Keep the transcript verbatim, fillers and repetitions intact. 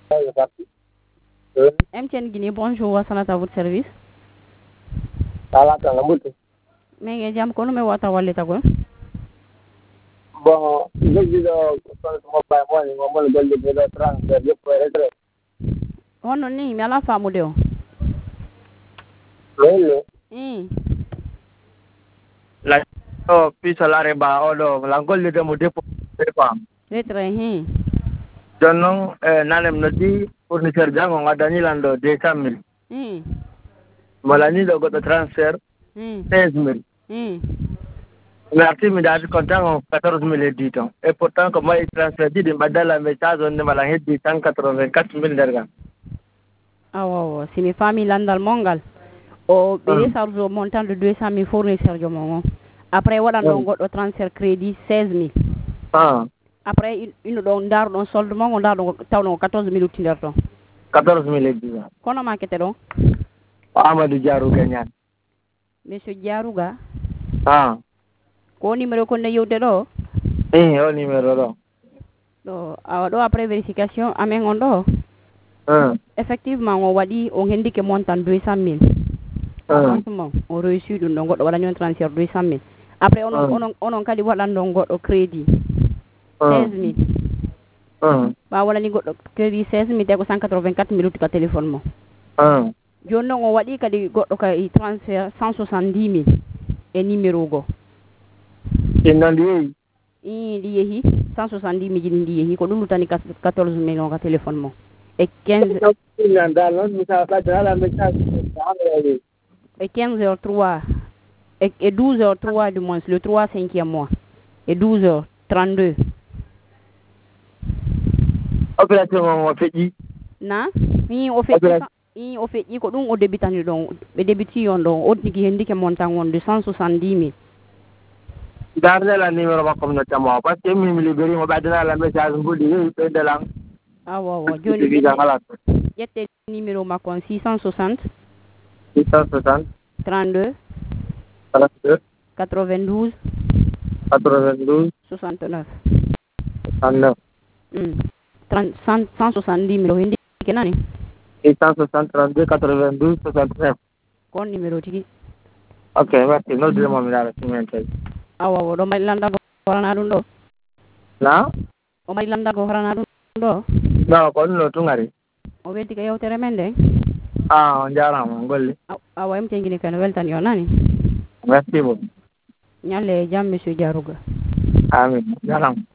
M T N Guinée, bonjour, Wassalat à votre service. Mais jam kono me wata walle tagon. Bon, je dis que moi, moi, le gars de transfert, je peux être. Ono ni, me ala famu de o. Oui, Hmm. la oh, puis salare ba odo, la gol de mo depo pas. Letre hin. Donnon, euh, nanem nodi fournisseur jango ngadani lando deux cent mille. Hmm. Malani do goto transfert Hmm. seize mille. Hmm. Merci, mais j'ai content quatorze mille dix ans. Et pourtant, comme moi, il transfère dit de badala message, on est malin de cent quatre-vingt-quatre mille derga. Ah wow, si mes familles landal mongal. O bere sarjo montant de deux cent mille fournisseur jo mongo. Après wala non godo transfert crédit seize mille. Ah. Après une don dar don solde mongo dar don tawno quatorze mille tinderto. quatorze mille dix ans. Kono makete don? Amadou Diarou Gagnan. Monsieur Diarouga. Ah. Ko numéro ko ne yewde do? Eh, o numéro do. Do awa do après vérification amen on do. Ah. Effectivement on wadi on indique montant deux cent mille. Ah. On reçu do non godo wala nyon transfert deux cent mille. Après on on on kadi wala don godo crédit seize mille. Ah. Ba wala ni godo crédit seize mille de ko cent quatre-vingt-quatre mille ka téléphone mo. Ah. Jonno on wadi kadi godo ka transfert cent soixante-dix mille e numéro go. Inandi i liyehi cent soixante-dix mille ndi yehi ko dum tani quatorze millions ka téléphone mo et quinze et quinze heures trois et, et douze heures trois du mois le trois cinquième mois et douze heures trente-deux opération o feji na ni o feji i o feji ko dum o débitani don be débiti yon don o tigi hendike montant won de cent soixante-dix mille. Gardez la numéro ba comme notamment parce que mi mi libéré mo badana la message ngudi ni pe de lang. Ah waaw waaw joni yette numéro ma kon six cent soixante six cent soixante trente-deux trente-deux quatre-vingt-douze quatre-vingt-douze soixante-neuf soixante-neuf hmm trente cent soixante-dix mille hindi kenani six cent soixante trente-deux quatre-vingt-douze soixante-neuf kon numéro tigi. Ok, merci. No dire mo mi dara simente. Awa wo do mari landa go horana dum do Na o mari landa go horana dum do no ko no tungari o weti ka yewtere men de ah on jarama golle awa em tengini kan weltan yo nani merci beaucoup nyalle jam monsieur Diarouga amin jaram